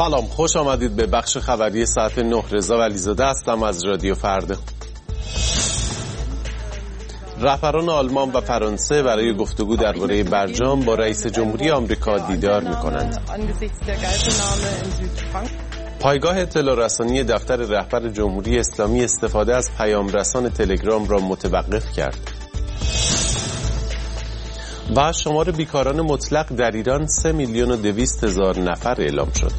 سلام، خوش آمدید به بخش خبری ساعت 9. رضا ولیزاده هستم از رادیو فردا. رهبران آلمان و فرانسه برای گفتگو درباره برجام با رئیس جمهوری آمریکا دیدار می‌کنند. پایگاه اطلاع رسانی دفتر رهبر جمهوری اسلامی استفاده از پیام رسان تلگرام را متوقف کرد. و شمار بیکاران مطلق در ایران 3,200,000 نفر اعلام شد.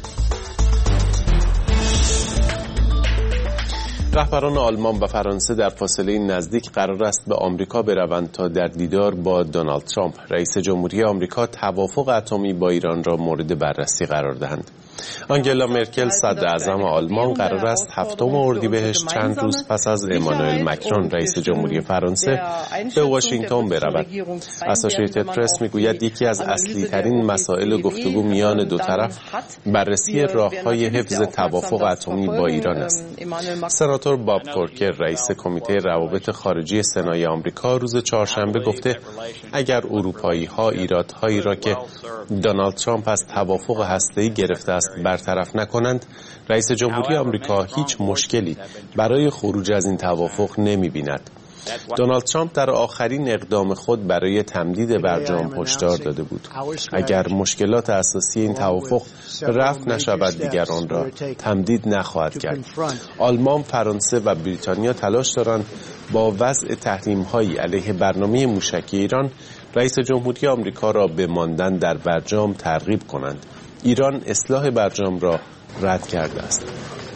رهبران آلمان و فرانسه در فاصله نزدیک قرار است به آمریکا بروند تا در دیدار با دونالد ترامپ رئیس جمهوری آمریکا توافق اتمی با ایران را مورد بررسی قرار دهند. آنگلا مرکل صدر اعظم آلمان قرار است 7 اردیبهشت چند روز پس از امانوئل مکرون رئیس جمهوری فرانسه به واشنگتن برود. اسوسییتد پرس میگوید یکی از اصلی ترین مسائل گفتگو میان دو طرف بررسی راه‌های حفظ توافق اتمی با ایران است. سناتور باب کورکر رئیس کمیته روابط خارجی سنای آمریکا روز چهارشنبه گفته اگر اروپایی‌ها ایرادهایی را که دونالد ترامپ از توافق هسته‌ای گرفته است برطرف نکنند، رئیس جمهوری آمریکا هیچ مشکلی برای خروج از این توافق نمی‌بیند. دونالد ترامپ در آخرین اقدام خود برای تمدید برجام هشدار داده بود اگر مشکلات اساسی این توافق رفع نشود دیگر آن را تمدید نخواهد کرد. آلمان، فرانسه و بریتانیا تلاش دارند با وضع تحریم‌هایی علیه برنامه موشکی ایران رئیس جمهوری آمریکا را به ماندن در برجام ترغیب کنند. ایران اصلاح برجام را رد کرده است.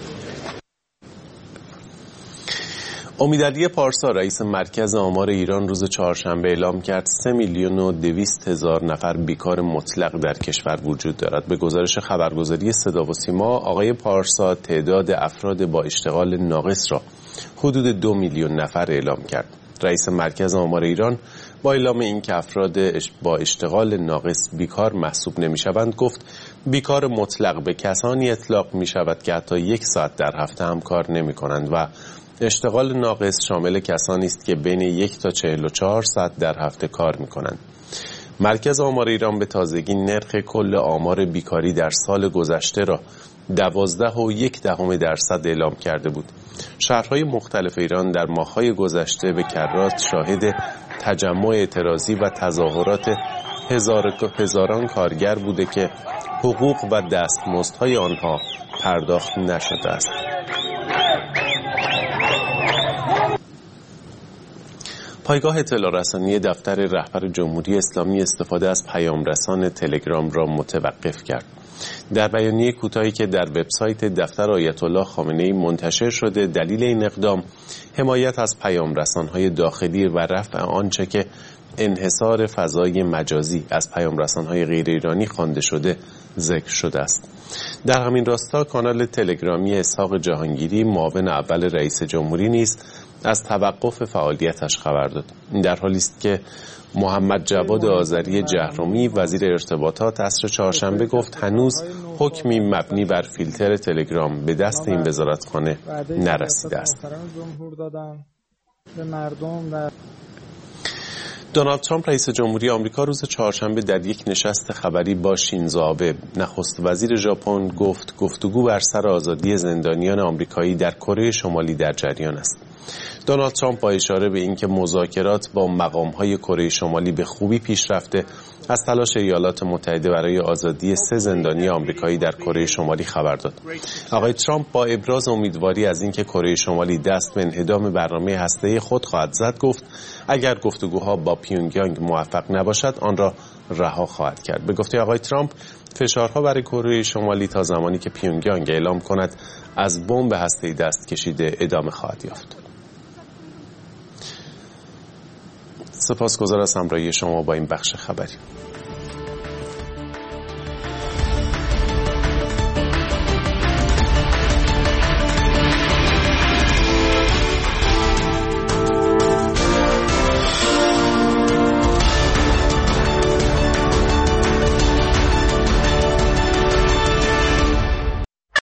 امیدعلی پارسا رئیس مرکز آمار ایران روز چهارشنبه اعلام کرد 3,200,000 نفر بیکار مطلق در کشور وجود دارد. به گزارش خبرگزاری صدا و سیما، آقای پارسا تعداد افراد با اشتغال ناقص را حدود 2 میلیون نفر اعلام کرد. رئیس مرکز آمار ایران با اعلام اینکه افراد با اشتغال ناقص بیکار محسوب نمی‌شوند گفت بیکار مطلق به کسانی اطلاق می‌شود که حتی 1 ساعت در هفته هم کار نمی‌کنند و اشتغال ناقص شامل کسانی است که بین 1 تا 44 ساعت در هفته کار می‌کنند. مرکز آمار ایران به تازگی نرخ کل آمار بیکاری در سال گذشته را 12.1% اعلام کرده بود. شهرهای مختلف ایران در ماه‌های گذشته به کرات شاهد تجمع اعتراضی و تظاهرات هزاران کارگر بوده که حقوق و دستمزدهای آنها پرداخت نشده است. پایگاه اطلاع رسانی دفتر رهبر جمهوری اسلامی استفاده از پیام رسان تلگرام را متوقف کرد. در بیانیه کوتاهی که در وبسایت دفتر آیت الله خامنه‌ای منتشر شده، دلیل این اقدام حمایت از پیام رسان‌های داخلی و رفع آنچه که انحصار فضای مجازی از پیام رسان‌های غیر ایرانی خوانده شده ذکر شده است. در همین راستا کانال تلگرامی اسحاق جهانگیری معاون اول رئیس جمهوری نیز از توقف فعالیتش خبر داد. این در حالی است که محمد جواد آذری جهرومی وزیر ارتباطات عصر چهارشنبه گفت هنوز حکمی مبنی بر فیلتر تلگرام به دست این وزارتخانه نرسیده است. دونالد ترامپ رئیس جمهوری آمریکا روز چهارشنبه در یک نشست خبری با شینزو آبه نخست وزیر ژاپن گفت گفتگو بر سر آزادی زندانیان آمریکایی در کره شمالی در جریان است. دونالد ترامپ با اشاره به اینکه مذاکرات با مقام‌های کره شمالی به خوبی پیش رفته از تلاش ایالات متحده برای آزادی 3 زندانی آمریکایی در کره شمالی خبر داد. آقای ترامپ با ابراز امیدواری از اینکه کره شمالی دست به انهدام برنامه هسته‌ای خود خواهد زد گفت اگر گفتگوها با پیونگیانگ موفق نباشد آن را رها خواهد کرد. به گفته آقای ترامپ فشارها برای کره شمالی تا زمانی که پیونگیانگ اعلام کند از بمب هسته‌ای دست کشیده ادامه خواهد یافت. سپاسگزار از همراهی شما با این بخش خبری.